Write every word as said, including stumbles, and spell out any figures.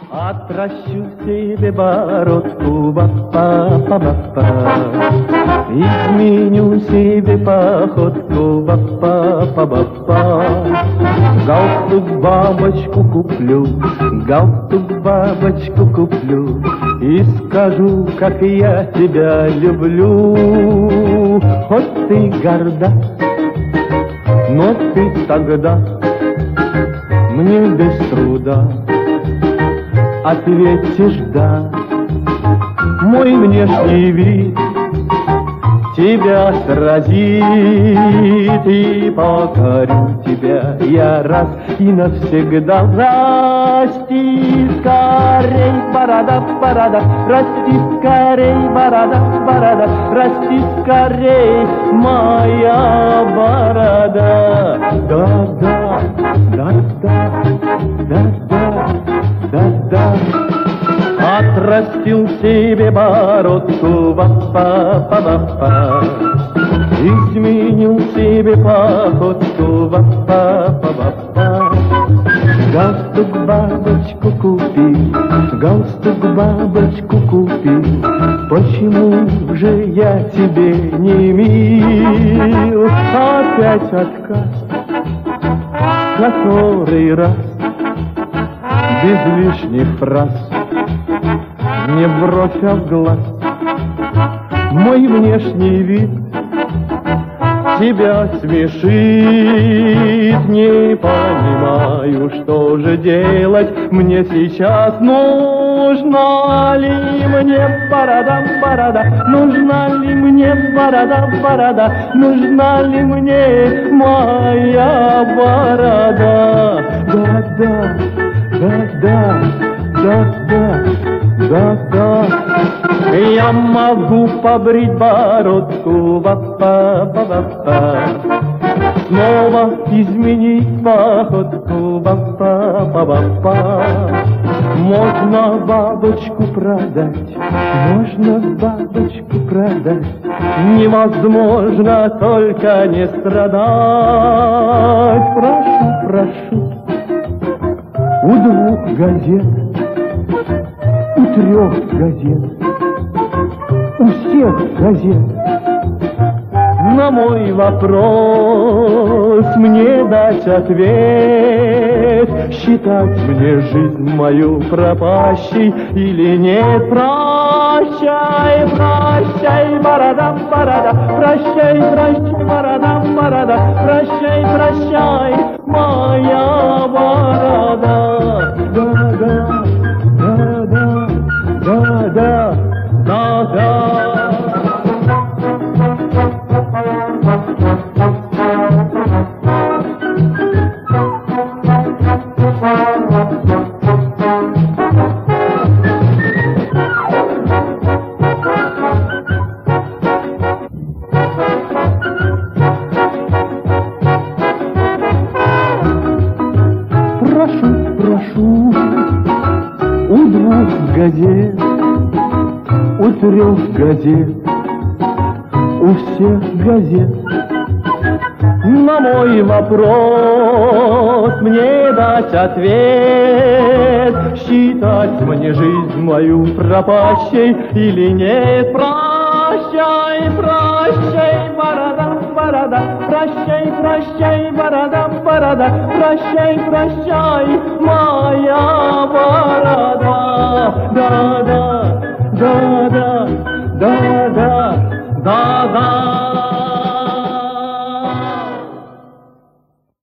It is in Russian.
Отращу себе бородку, бапа-па-бапа, изменю себе походку, бапа-па-бапа. Галстук бабочку куплю, галстук бабочку куплю, и скажу, как я тебя люблю. Хоть ты горда, но ты тогда мне без труда ответишь «да». Мой внешний вид тебя сразит, и покорю тебя я раз и навсегда. Расти скорей, борода, борода, расти скорей, борода, борода, расти скорей, моя борода. Да-да, да-да, да-да, да-да. Отрастил себе бородку, бапа-па-бапа, изменил себе походку, бапа-па-бапа. Галстук бабочку купи, галстук бабочку купи, почему же я тебе не мил? Опять отказ, который раз, без лишних фраз, не бровь, а в глаз. Мой внешний вид тебя смешит, не понимаю, что же делать мне сейчас. Нужна ли мне борода, борода, нужна ли мне борода, борода, нужна ли мне моя борода? Да-да, да-да, да-да, да-да. Я могу побрить бородку, бапа-ба-бапа, снова изменить походку, бапа-ба-бапа. Можно бабочку продать, можно бабочку продать, невозможно только не страдать. Прошу, прошу, у двух газет, у трех газет, у всех газет на мой вопрос мне дать ответ, считать мне жизнь мою пропащей или нет. Прощай, прощай, борода, борода, прощай, прощай, борода, борода, прощай, прощай, моя борода. Да-да, да-да, да-да, да-да. Прошу, прошу, у двух газет, у трех газет, у всех газет на мой вопрос мне дать ответ, считать мне жизнь мою пропащей или нет. Прощай, прощай, борода, борода, прощай, прощай, борода, борода, прощай, прощай, моя борода. Да-да, да-да, да-да, да-да.